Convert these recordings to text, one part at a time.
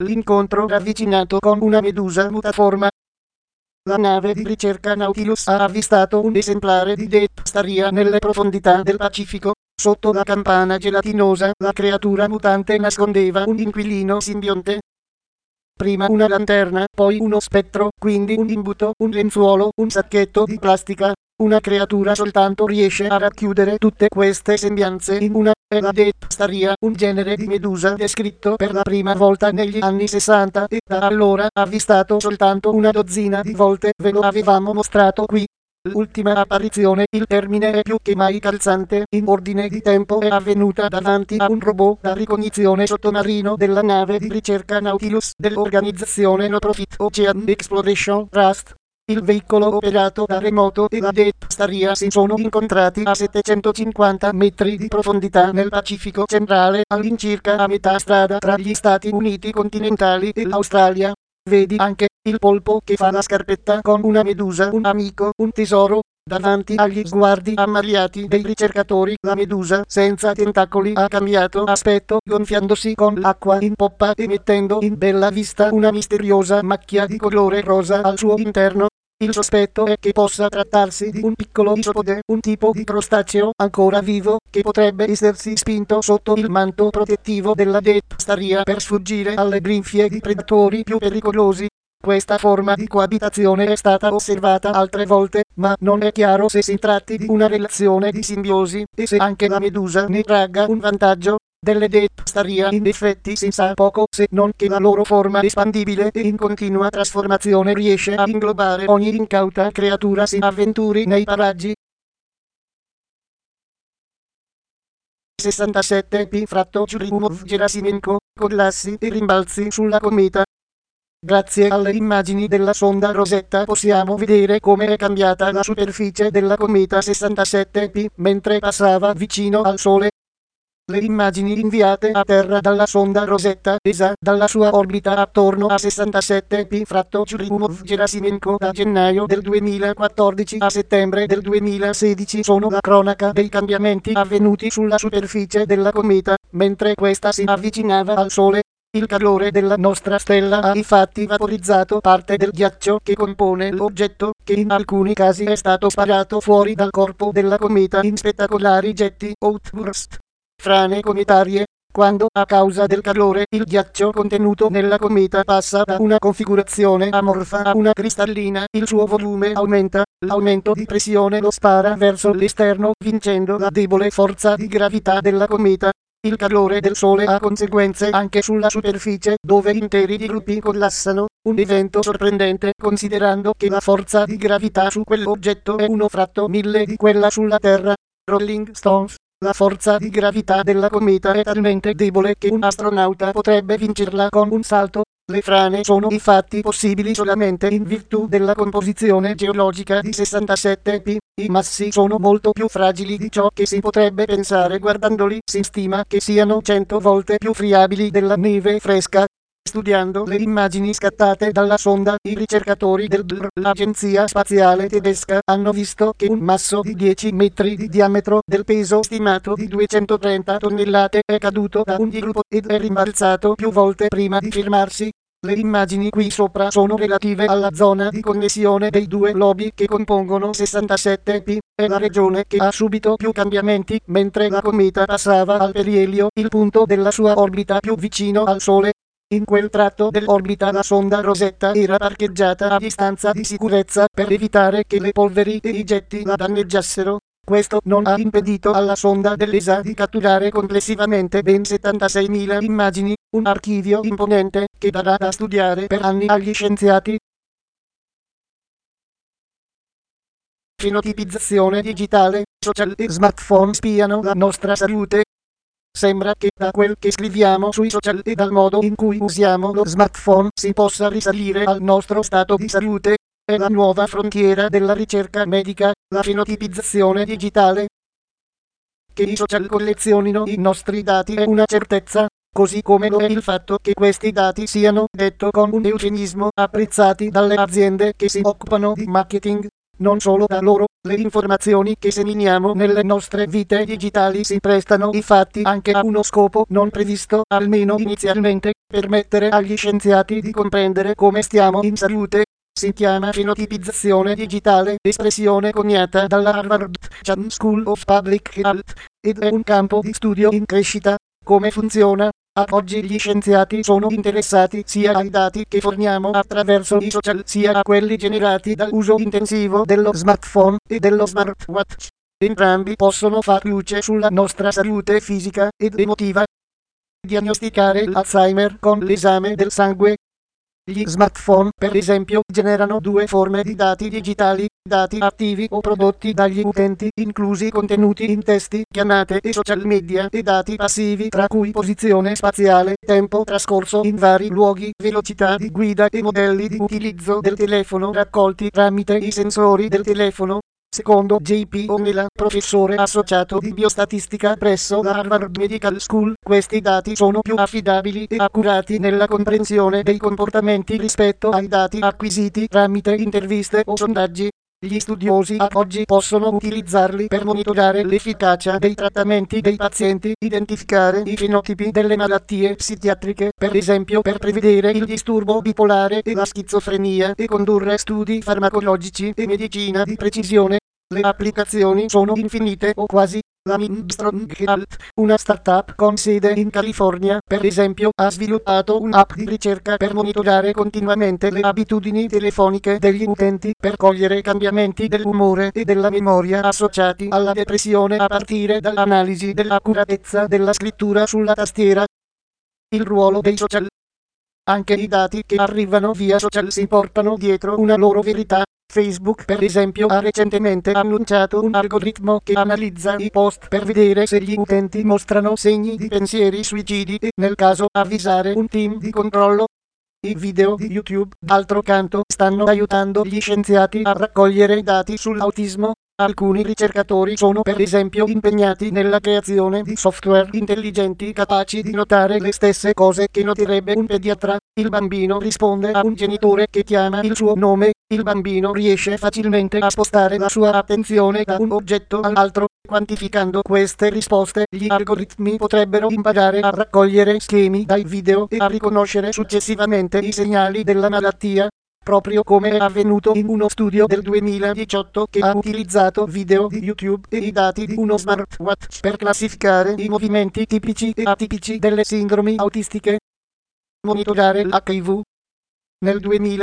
L'incontro ravvicinato con una medusa mutaforma. La nave di ricerca Nautilus ha avvistato un esemplare di Depstaria nelle profondità del Pacifico. Sotto la campana gelatinosa, la creatura mutante nascondeva un inquilino simbionte. Prima una lanterna, poi uno spettro, quindi un imbuto, un lenzuolo, un sacchetto di plastica. Una creatura soltanto riesce a racchiudere tutte queste sembianze in una, è la Depstaria, un genere di medusa descritto per la prima volta negli anni 60 e da allora avvistato soltanto una dozzina di volte, ve lo avevamo mostrato qui. L'ultima apparizione, il termine è più che mai calzante, in ordine di tempo è avvenuta davanti a un robot da ricognizione sottomarino della nave di ricerca Nautilus dell'organizzazione No Profit Ocean Exploration Trust. Il veicolo operato da remoto e la Depstaria si sono incontrati a 750 metri di profondità nel Pacifico centrale, all'incirca a metà strada tra gli Stati Uniti continentali e l'Australia. Vedi anche il polpo che fa la scarpetta con una medusa, un amico, un tesoro. Davanti agli sguardi ammaliati dei ricercatori, la medusa senza tentacoli ha cambiato aspetto, gonfiandosi con l'acqua in poppa e mettendo in bella vista una misteriosa macchia di colore rosa al suo interno. Il sospetto è che possa trattarsi di un piccolo isopode, un tipo di crostaceo ancora vivo, che potrebbe essersi spinto sotto il manto protettivo della Depstaria per sfuggire alle grinfie di predatori più pericolosi. Questa forma di coabitazione è stata osservata altre volte, ma non è chiaro se si tratti di una relazione di simbiosi, e se anche la medusa ne tragga un vantaggio. Delle Depstaria in effetti si sa poco, se non che la loro forma espandibile e in continua trasformazione riesce a inglobare ogni incauta creatura si avventuri nei paraggi. 67p Fratto Churyumov Gerasimenko, collassi e rimbalzi sulla cometa. Grazie alle immagini della sonda Rosetta possiamo vedere come è cambiata la superficie della cometa 67P mentre passava vicino al Sole. Le immagini inviate a terra dalla sonda Rosetta, ESA, dalla sua orbita attorno a 67P Fratto Churyumov Gerasimenko da gennaio del 2014 a settembre del 2016 sono la cronaca dei cambiamenti avvenuti sulla superficie della cometa, mentre questa si avvicinava al Sole. Il calore della nostra stella ha infatti vaporizzato parte del ghiaccio che compone l'oggetto, che in alcuni casi è stato sparato fuori dal corpo della cometa in spettacolari getti, outburst. Frane cometarie. Quando, a causa del calore, il ghiaccio contenuto nella cometa passa da una configurazione amorfa a una cristallina, il suo volume aumenta, l'aumento di pressione lo spara verso l'esterno, vincendo la debole forza di gravità della cometa. Il calore del Sole ha conseguenze anche sulla superficie, dove interi gruppi collassano, un evento sorprendente considerando che la forza di gravità su quell'oggetto è 1 fratto 1000 di quella sulla Terra. Rolling Stones. La forza di gravità della cometa è talmente debole che un astronauta potrebbe vincerla con un salto. Le frane sono infatti possibili solamente in virtù della composizione geologica di 67P. I massi sono molto più fragili di ciò che si potrebbe pensare guardandoli. Si stima che siano 100 volte più friabili della neve fresca. Studiando le immagini scattate dalla sonda, i ricercatori del DLR, l'agenzia spaziale tedesca, hanno visto che un masso di 10 metri di diametro, del peso stimato di 230 tonnellate, è caduto da un dirupo ed è rimbalzato più volte prima di fermarsi. Le immagini qui sopra sono relative alla zona di connessione dei due lobi che compongono 67P, è la regione che ha subito più cambiamenti, mentre la cometa passava al perielio, il punto della sua orbita più vicino al Sole. In quel tratto dell'orbita la sonda Rosetta era parcheggiata a distanza di sicurezza per evitare che le polveri e i getti la danneggiassero. Questo non ha impedito alla sonda dell'ESA di catturare complessivamente ben 76.000 immagini, un archivio imponente che darà da studiare per anni agli scienziati. Fenotipizzazione digitale, social e smartphone spiano la nostra salute. Sembra che da quel che scriviamo sui social e dal modo in cui usiamo lo smartphone si possa risalire al nostro stato di salute. È la nuova frontiera della ricerca medica, la fenotipizzazione digitale. Che i social collezionino i nostri dati è una certezza, così come lo è il fatto che questi dati siano, detto con un eufemismo, apprezzati dalle aziende che si occupano di marketing. Non solo da loro, Le informazioni che seminiamo nelle nostre vite digitali si prestano infatti anche a uno scopo non previsto, almeno inizialmente, permettere agli scienziati di comprendere come stiamo in salute. Si chiama fenotipizzazione digitale, espressione coniata dalla Harvard Chan School of Public Health, ed è un campo di studio in crescita. Come funziona? Ad oggi gli scienziati sono interessati sia ai dati che forniamo attraverso i social sia a quelli generati dall'uso intensivo dello smartphone e dello smartwatch. Entrambi possono far luce sulla nostra salute fisica ed emotiva. Diagnosticare l'Alzheimer con l'esame del sangue. Gli smartphone, per esempio, generano due forme di dati digitali, dati attivi o prodotti dagli utenti, inclusi contenuti in testi, chiamate e social media, e dati passivi tra cui posizione spaziale, tempo trascorso in vari luoghi, velocità di guida e modelli di utilizzo del telefono raccolti tramite i sensori del telefono. Secondo J.P. O'Mela, professore associato di biostatistica presso la Harvard Medical School, questi dati sono più affidabili e accurati nella comprensione dei comportamenti rispetto ai dati acquisiti tramite interviste o sondaggi. Gli studiosi ad oggi possono utilizzarli per monitorare l'efficacia dei trattamenti dei pazienti, identificare i fenotipi delle malattie psichiatriche, per esempio per prevedere il disturbo bipolare e la schizofrenia, e condurre studi farmacologici e medicina di precisione. Le applicazioni sono infinite o quasi. La Armstrong Health, una startup con sede in California, per esempio, ha sviluppato un'app di ricerca per monitorare continuamente le abitudini telefoniche degli utenti per cogliere cambiamenti dell'umore e della memoria associati alla depressione a partire dall'analisi dell'accuratezza della scrittura sulla tastiera. Il ruolo dei social. Anche i dati che arrivano via social si portano dietro una loro verità. Facebook, per esempio, ha recentemente annunciato un algoritmo che analizza i post per vedere se gli utenti mostrano segni di pensieri suicidi e, nel caso, avvisare un team di controllo. I video di YouTube, d'altro canto, stanno aiutando gli scienziati a raccogliere dati sull'autismo. Alcuni ricercatori sono per esempio impegnati nella creazione di software intelligenti capaci di notare le stesse cose che noterebbe un pediatra. Il bambino risponde a un genitore che chiama il suo nome. Il bambino riesce facilmente a spostare la sua attenzione da un oggetto all'altro. Quantificando queste risposte, gli algoritmi potrebbero imparare a raccogliere schemi dai video e a riconoscere successivamente i segnali della malattia. Proprio come è avvenuto in uno studio del 2018 che ha utilizzato video di YouTube e i dati di uno smartwatch per classificare i movimenti tipici e atipici delle sindromi autistiche. Monitorare l'HIV. Nel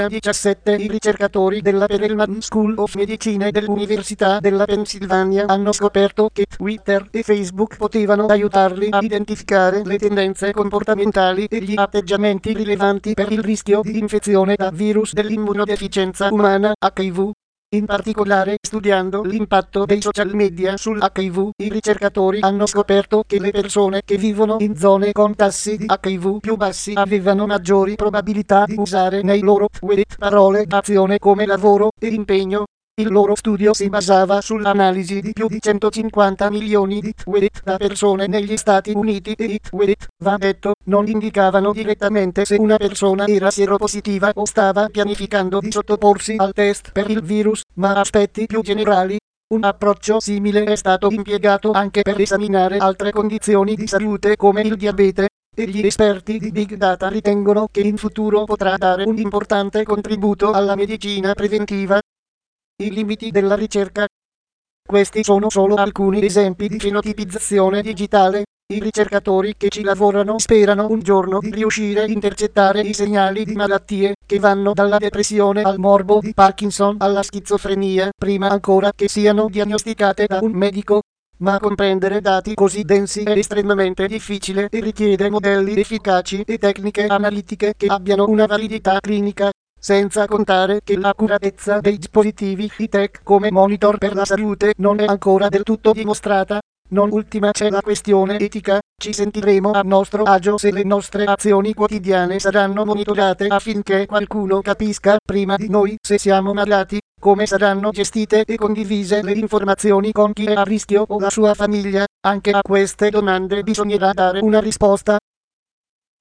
2017 i ricercatori della Perelman School of Medicine dell'Università della Pennsylvania hanno scoperto che Twitter e Facebook potevano aiutarli a identificare le tendenze comportamentali e gli atteggiamenti rilevanti per il rischio di infezione da virus dell'immunodeficienza umana, HIV. In particolare, studiando l'impatto dei social media sull'HIV, i ricercatori hanno scoperto che le persone che vivono in zone con tassi di HIV più bassi avevano maggiori probabilità di usare nei loro tweet parole d'azione come lavoro e impegno. Il loro studio si basava sull'analisi di più di 150 milioni di tweet da persone negli Stati Uniti e i tweet, va detto, non indicavano direttamente se una persona era sieropositiva o stava pianificando di sottoporsi al test per il virus, ma aspetti più generali. Un approccio simile è stato impiegato anche per esaminare altre condizioni di salute come il diabete, e gli esperti di Big Data ritengono che in futuro potrà dare un importante contributo alla medicina preventiva. I limiti della ricerca. Questi sono solo alcuni esempi di fenotipizzazione digitale. I ricercatori che ci lavorano sperano un giorno di riuscire a intercettare i segnali di malattie che vanno dalla depressione al morbo di Parkinson alla schizofrenia, prima ancora che siano diagnosticate da un medico. Ma comprendere dati così densi è estremamente difficile e richiede modelli efficaci e tecniche analitiche che abbiano una validità clinica. Senza contare che l'accuratezza dei dispositivi high-tech come monitor per la salute non è ancora del tutto dimostrata. Non ultima c'è la questione etica. Ci sentiremo a nostro agio se le nostre azioni quotidiane saranno monitorate affinché qualcuno capisca prima di noi se siamo malati, come saranno gestite e condivise le informazioni con chi è a rischio o la sua famiglia. Anche a queste domande bisognerà dare una risposta.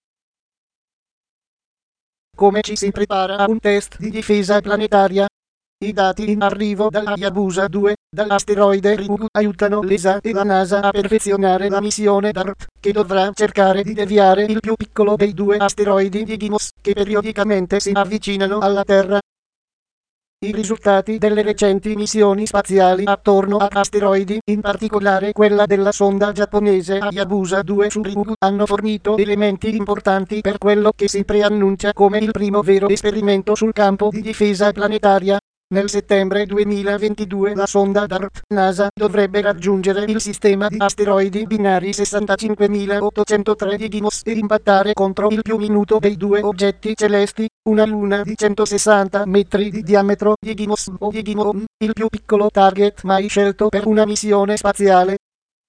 Come ci si prepara a un test di difesa planetaria? I dati in arrivo dalla Hayabusa 2, dall'asteroide Ryugu, aiutano l'ESA e la NASA a perfezionare la missione DART, che dovrà cercare di deviare il più piccolo dei due asteroidi di Didymos, che periodicamente si avvicinano alla Terra. I risultati delle recenti missioni spaziali attorno ad asteroidi, in particolare quella della sonda giapponese Hayabusa 2 su Ryugu, hanno fornito elementi importanti per quello che si preannuncia come il primo vero esperimento sul campo di difesa planetaria. Nel settembre 2022 la sonda DART NASA dovrebbe raggiungere il sistema di asteroidi binari 65803 di Didymos e impattare contro il più minuto dei due oggetti celesti, una luna di 160 metri di diametro di Didymos o Didymon, il più piccolo target mai scelto per una missione spaziale.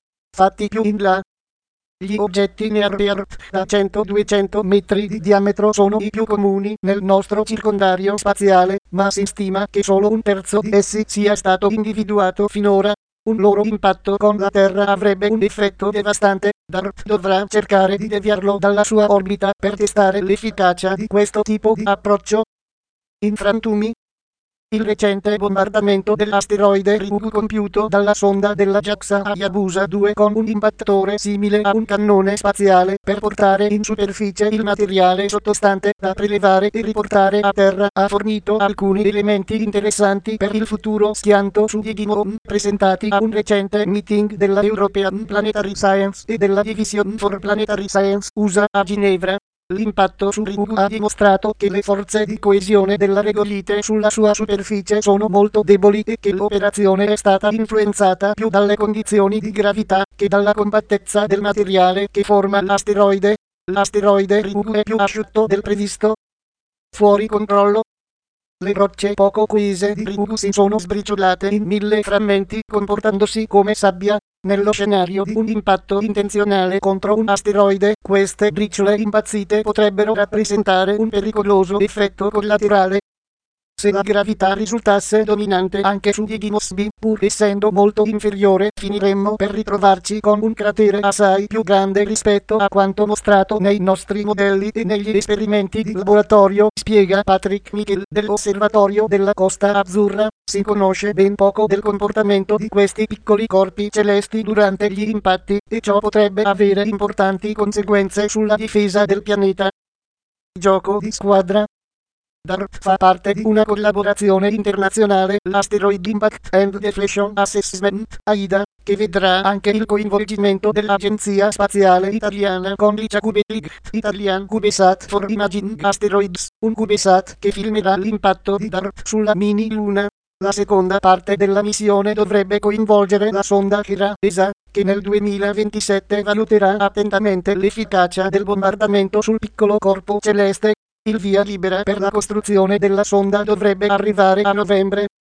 Fatti più in là. Gli oggetti near-Earth da 100-200 metri di diametro sono i più comuni nel nostro circondario spaziale, ma si stima che solo un terzo di essi sia stato individuato finora. Un loro impatto con la Terra avrebbe un effetto devastante. DART dovrà cercare di deviarlo dalla sua orbita per testare l'efficacia di questo tipo di approccio. In frantumi, il recente bombardamento dell'asteroide Ryugu compiuto dalla sonda della JAXA Hayabusa 2 con un impattatore simile a un cannone spaziale per portare in superficie il materiale sottostante da prelevare e riportare a terra ha fornito alcuni elementi interessanti per il futuro schianto su Didymon, presentati a un recente meeting della European Planetary Science e della Division for Planetary Science USA a Ginevra. L'impatto su Ryugu ha dimostrato che le forze di coesione della regolite sulla sua superficie sono molto deboli e che l'operazione è stata influenzata più dalle condizioni di gravità che dalla compattezza del materiale che forma l'asteroide. L'asteroide Ryugu è più asciutto del previsto. Fuori controllo. Le rocce poco coese di Ryugu si sono sbriciolate in 1000 frammenti comportandosi come sabbia. Nello scenario di un impatto intenzionale contro un asteroide, queste briciole impazzite potrebbero rappresentare un pericoloso effetto collaterale. Se la gravità risultasse dominante anche su Didymos B, pur essendo molto inferiore, finiremmo per ritrovarci con un cratere assai più grande rispetto a quanto mostrato nei nostri modelli e negli esperimenti di laboratorio, spiega Patrick Michel dell'Osservatorio della Costa Azzurra. Si conosce ben poco del comportamento di questi piccoli corpi celesti durante gli impatti, e ciò potrebbe avere importanti conseguenze sulla difesa del pianeta. Gioco di squadra. DART fa parte di una collaborazione internazionale, l'Asteroid Impact and Deflection Assessment, AIDA, che vedrà anche il coinvolgimento dell'Agenzia Spaziale Italiana con l'ICA-CubeSat Italian CubeSat for Imaging Asteroids, un CubeSat che filmerà l'impatto di DART sulla mini-luna. La seconda parte della missione dovrebbe coinvolgere la sonda Hera ESA, che nel 2027 valuterà attentamente l'efficacia del bombardamento sul piccolo corpo celeste. Il via libera per la costruzione della sonda dovrebbe arrivare a novembre.